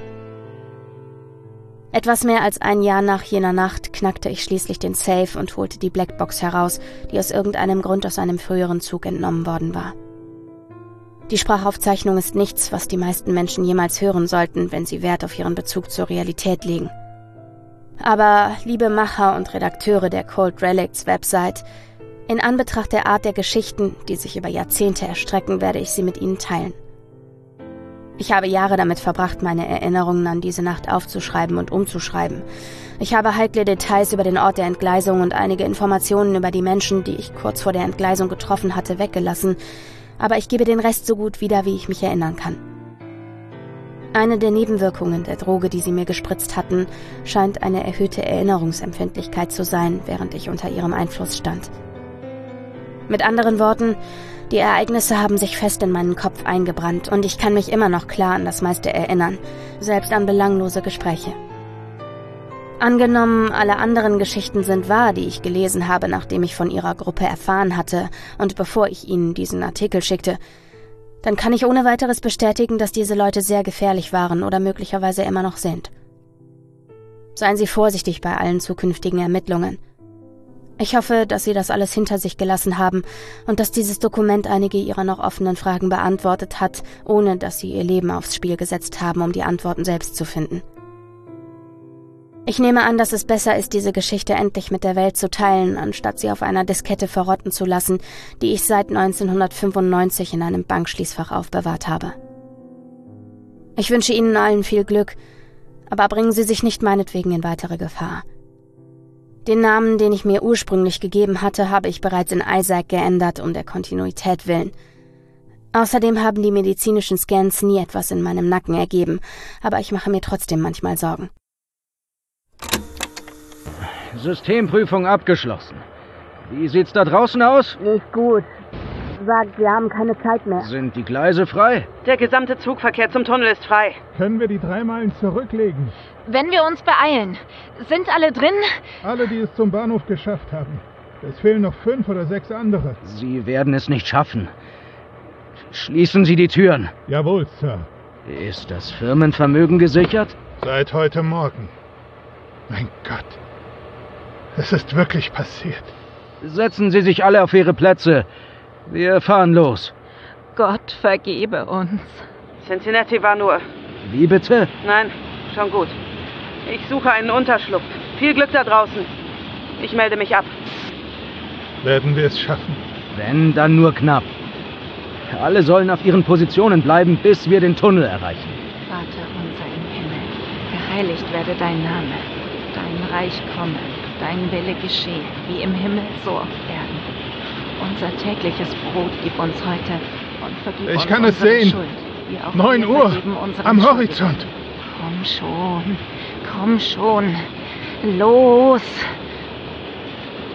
Etwas mehr als ein Jahr nach jener Nacht knackte ich schließlich den Safe und holte die Blackbox heraus, die aus irgendeinem Grund aus einem früheren Zug entnommen worden war. Die Sprachaufzeichnung ist nichts, was die meisten Menschen jemals hören sollten, wenn sie Wert auf ihren Bezug zur Realität legen. Aber, liebe Macher und Redakteure der Cold Relicts Website, in Anbetracht der Art der Geschichten, die sich über Jahrzehnte erstrecken, werde ich sie mit Ihnen teilen. Ich habe Jahre damit verbracht, meine Erinnerungen an diese Nacht aufzuschreiben und umzuschreiben. Ich habe heikle Details über den Ort der Entgleisung und einige Informationen über die Menschen, die ich kurz vor der Entgleisung getroffen hatte, weggelassen, aber ich gebe den Rest so gut wieder, wie ich mich erinnern kann. Eine der Nebenwirkungen der Droge, die sie mir gespritzt hatten, scheint eine erhöhte Erinnerungsempfindlichkeit zu sein, während ich unter ihrem Einfluss stand. Mit anderen Worten, die Ereignisse haben sich fest in meinen Kopf eingebrannt und ich kann mich immer noch klar an das meiste erinnern, selbst an belanglose Gespräche. Angenommen, alle anderen Geschichten sind wahr, die ich gelesen habe, nachdem ich von ihrer Gruppe erfahren hatte und bevor ich ihnen diesen Artikel schickte, dann kann ich ohne weiteres bestätigen, dass diese Leute sehr gefährlich waren oder möglicherweise immer noch sind. Seien Sie vorsichtig bei allen zukünftigen Ermittlungen. Ich hoffe, dass Sie das alles hinter sich gelassen haben und dass dieses Dokument einige Ihrer noch offenen Fragen beantwortet hat, ohne dass Sie Ihr Leben aufs Spiel gesetzt haben, um die Antworten selbst zu finden. Ich nehme an, dass es besser ist, diese Geschichte endlich mit der Welt zu teilen, anstatt sie auf einer Diskette verrotten zu lassen, die ich seit neunzehnhundertfünfundneunzig in einem Bankschließfach aufbewahrt habe. Ich wünsche Ihnen allen viel Glück, aber bringen Sie sich nicht meinetwegen in weitere Gefahr. Den Namen, den ich mir ursprünglich gegeben hatte, habe ich bereits in Isaac geändert, um der Kontinuität willen. Außerdem haben die medizinischen Scans nie etwas in meinem Nacken ergeben, aber ich mache mir trotzdem manchmal Sorgen. Systemprüfung abgeschlossen. Wie sieht's da draußen aus? Nicht gut. Sagt, wir haben keine Zeit mehr. Sind die Gleise frei? Der gesamte Zugverkehr zum Tunnel ist frei. Können wir die drei Meilen zurücklegen? Wenn wir uns beeilen. Sind alle drin? Alle, die es zum Bahnhof geschafft haben. Es fehlen noch fünf oder sechs andere. Sie werden es nicht schaffen. Schließen Sie die Türen. Jawohl, Sir. Ist das Firmenvermögen gesichert? Seit heute Morgen. Mein Gott. Es ist wirklich passiert. Setzen Sie sich alle auf Ihre Plätze. Wir fahren los. Gott vergebe uns. Cincinnati war nur... Wie bitte? Nein, schon gut. Ich suche einen Unterschlupf. Viel Glück da draußen. Ich melde mich ab. Werden wir es schaffen? Wenn, dann nur knapp. Alle sollen auf ihren Positionen bleiben, bis wir den Tunnel erreichen. Vater unser im Himmel, geheiligt werde dein Name. Dein Reich komme, dein Wille geschehe, wie im Himmel, so auf Erden. Unser tägliches Brot gib uns heute und vergib uns Ich kann es unsere sehen. Schuld, wie auch Neun wir Uhr. vergeben unseren Am Schuldigen. Horizont. Komm schon, komm schon. Los!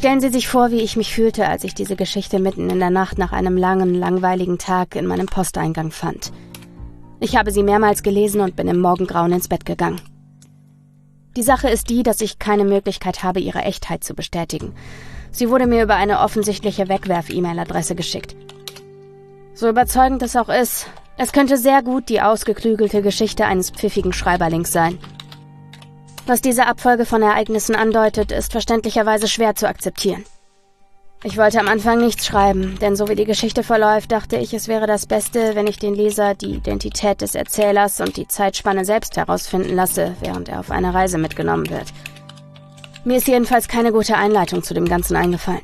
Stellen Sie sich vor, wie ich mich fühlte, als ich diese Geschichte mitten in der Nacht nach einem langen, langweiligen Tag in meinem Posteingang fand. Ich habe sie mehrmals gelesen und bin im Morgengrauen ins Bett gegangen. Die Sache ist die, dass ich keine Möglichkeit habe, ihre Echtheit zu bestätigen. Sie wurde mir über eine offensichtliche Wegwerf-E-Mail-Adresse geschickt. So überzeugend es auch ist, es könnte sehr gut die ausgeklügelte Geschichte eines pfiffigen Schreiberlings sein. Was diese Abfolge von Ereignissen andeutet, ist verständlicherweise schwer zu akzeptieren. Ich wollte am Anfang nichts schreiben, denn so wie die Geschichte verläuft, dachte ich, es wäre das Beste, wenn ich den Leser die Identität des Erzählers und die Zeitspanne selbst herausfinden lasse, während er auf eine Reise mitgenommen wird. Mir ist jedenfalls keine gute Einleitung zu dem Ganzen eingefallen.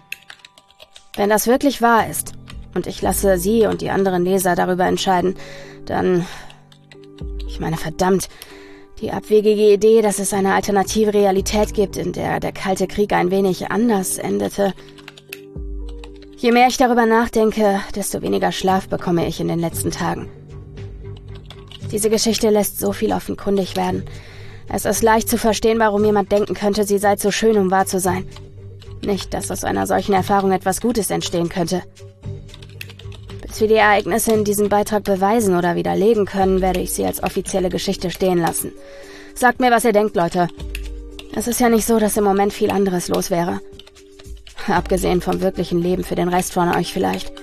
Wenn das wirklich wahr ist, und ich lasse Sie und die anderen Leser darüber entscheiden, dann... Ich meine, verdammt, die abwegige Idee, dass es eine alternative Realität gibt, in der der Kalte Krieg ein wenig anders endete. Je mehr ich darüber nachdenke, desto weniger Schlaf bekomme ich in den letzten Tagen. Diese Geschichte lässt so viel offenkundig werden. Es ist leicht zu verstehen, warum jemand denken könnte, sie sei zu schön, um wahr zu sein. Nicht, dass aus einer solchen Erfahrung etwas Gutes entstehen könnte. Bis wir die Ereignisse in diesem Beitrag beweisen oder widerlegen können, werde ich sie als offizielle Geschichte stehen lassen. Sagt mir, was ihr denkt, Leute. Es ist ja nicht so, dass im Moment viel anderes los wäre. Abgesehen vom wirklichen Leben für den Rest von euch vielleicht.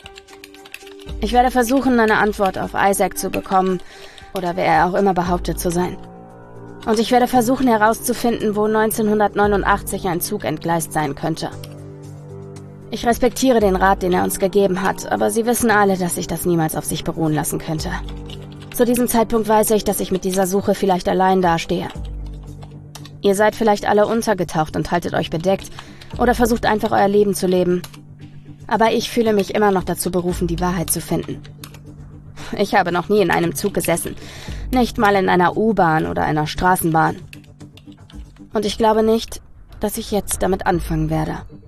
Ich werde versuchen, eine Antwort auf Isaac zu bekommen, oder wer er auch immer behauptet zu sein. Und ich werde versuchen herauszufinden, wo neunzehnhundertneunundachtzig ein Zug entgleist sein könnte. Ich respektiere den Rat, den er uns gegeben hat, aber Sie wissen alle, dass ich das niemals auf sich beruhen lassen könnte. Zu diesem Zeitpunkt weiß ich, dass ich mit dieser Suche vielleicht allein dastehe. Ihr seid vielleicht alle untergetaucht und haltet euch bedeckt oder versucht einfach euer Leben zu leben. Aber ich fühle mich immer noch dazu berufen, die Wahrheit zu finden. Ich habe noch nie in einem Zug gesessen, nicht mal in einer U-Bahn oder einer Straßenbahn. Und ich glaube nicht, dass ich jetzt damit anfangen werde.